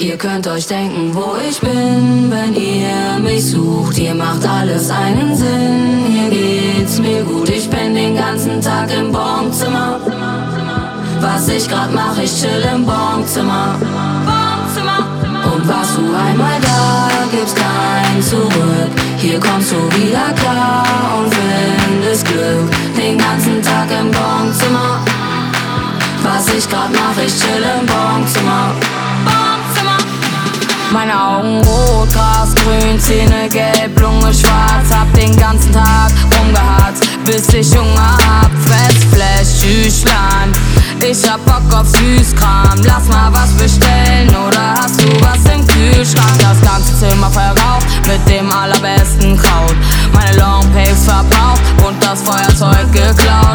Ihr könnt euch denken, wo ich bin, wenn ihr mich sucht. Hier macht alles einen Sinn, hier geht's mir gut. Ich bin den ganzen Tag im Bonzimmer. Was ich grad mach, ich chill im Bonzimmer. Und warst du einmal da, gibt's kein Zurück. Hier kommst du wieder klar und findest Glück. Den ganzen Tag im Bonzimmer. Was ich grad mach, ich chill im Bonzimmer. Meine Augen rot, Gras grün, Zähne gelb, Lunge schwarz. Hab den ganzen Tag rumgeharzt, bis ich Hunger hab. Fressflash, Tschüssland, ich hab Bock auf Süßkram. Lass mal was bestellen oder hast du was im Kühlschrank? Das ganze Zimmer verraucht mit dem allerbesten Kraut. Meine Longpapes verbraucht und das Feuerzeug geklaut.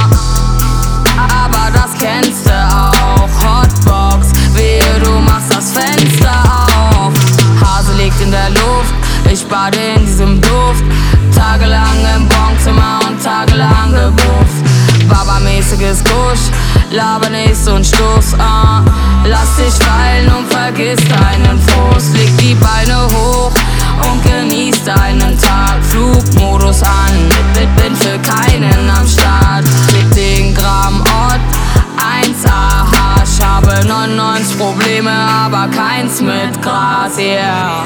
Aber das kennst du auch, Hotbox, wehe du machst das Fenster auf. Hase liegt in der Luft, ich bade in diesem Duft. Tagelang im Bonzimmer und tagelang gebufft. Baba-mäßiges Gusch, laber nicht so ein Stoß, Lass dich fallen und vergiss deinen Frust. Leg die Beine hoch und genieß deinen Tag. Flugmodus an, bin für keinen am Start. 10 Gramm Ott, 1 AH. Habe 99 Probleme, aber keins mit Gras, yeah.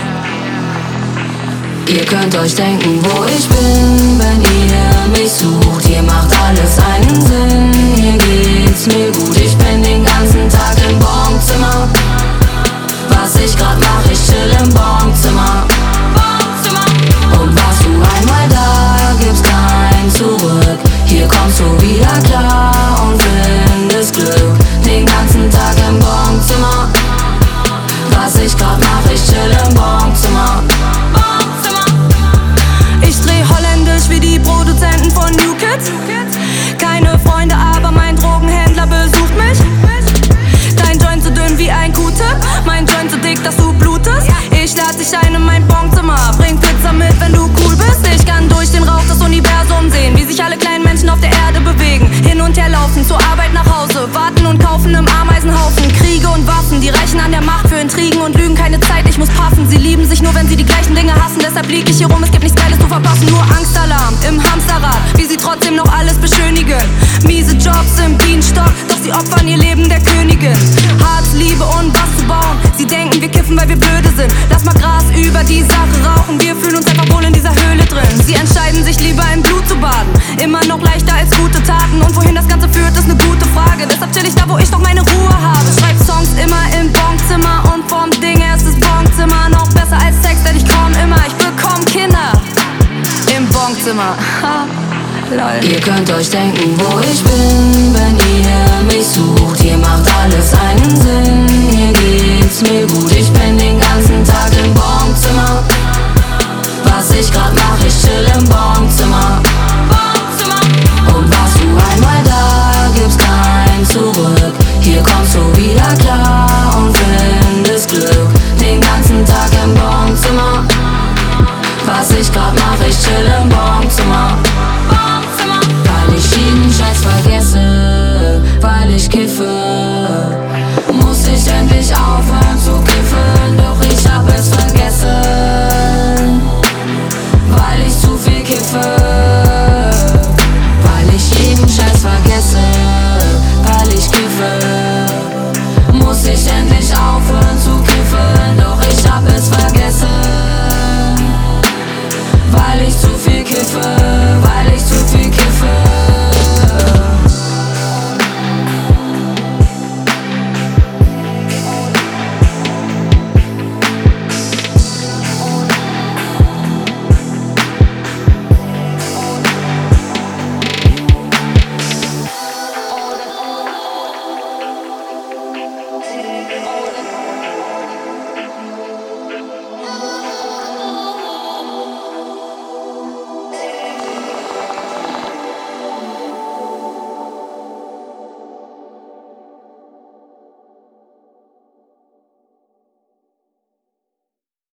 Ihr könnt euch denken, wo ich bin, wenn ihr mich sucht. Hier macht alles einen Sinn, hier geht's mir gut. Ich bin den ganzen Tag im Bonzimmer. Was ich grad mach, ich chill im Bonzimmer. Und warst du einmal da, gibt's kein Zurück. Hier kommst du wieder klar und findest Glück. Den ganzen Tag im Bonzimmer. Was ich grad mach, ich chill im Bonzimmer. Ich dreh holländisch wie die Produzenten von New Kids. Keine Freunde, aber mein Drogenhändler besucht mich. Dein Joint so dünn wie ein Q-Tip, mein Joint so dick, dass du blutest. Ich lad dich ein in mein Bonzimmer, bring Pizza mit, wenn du cool bist. Ich kann durch den Rauch das Universum sehen, wie sich alle kleinen Menschen auf der Erde bewegen. Hin und her laufen, zur Arbeit nach Hause, warten und kaufen im Ameisenhaufen. Kriege und Waffen, die reichen an der Macht für Intrigen und Lügen. Keine Zeit, ich muss passen. Sie lieben sich nur, wenn sie die gleichen Dinge hassen. Deshalb lieg ich hier rum, es gibt nichts Geiles zu verpassen. Nur Angstalarm im Hamsterrad, wie sie trotzdem noch alles beschönigen. Miese Jobs im Bienenstock, doch sie opfern ihr Leben der Königin. Harz, Liebe und was zu bauen. Sie denken, wir kiffen, weil wir blöde sind. Lass mal Gras über die Sache rauchen. Wir fühlen uns einfach wohl in dieser Höhle drin. Sie entscheiden sich lieber im Blut zu baden. Immer noch leichter als gute Taten. Und wohin das Ganze führt, ist eine gute Frage. Deshalb chill ich da, wo ich doch meine Ruhe habe. Schreib Songs immer im Bonzimmer. Und vom Ding her ist das Bonzimmer noch besser als Sex, denn ich komm immer. Ich bekomm Kinder im Bonzimmer. Lol. Ihr könnt euch denken, wo ich bin, wenn ihr mich sucht. Hier macht alles einen Sinn.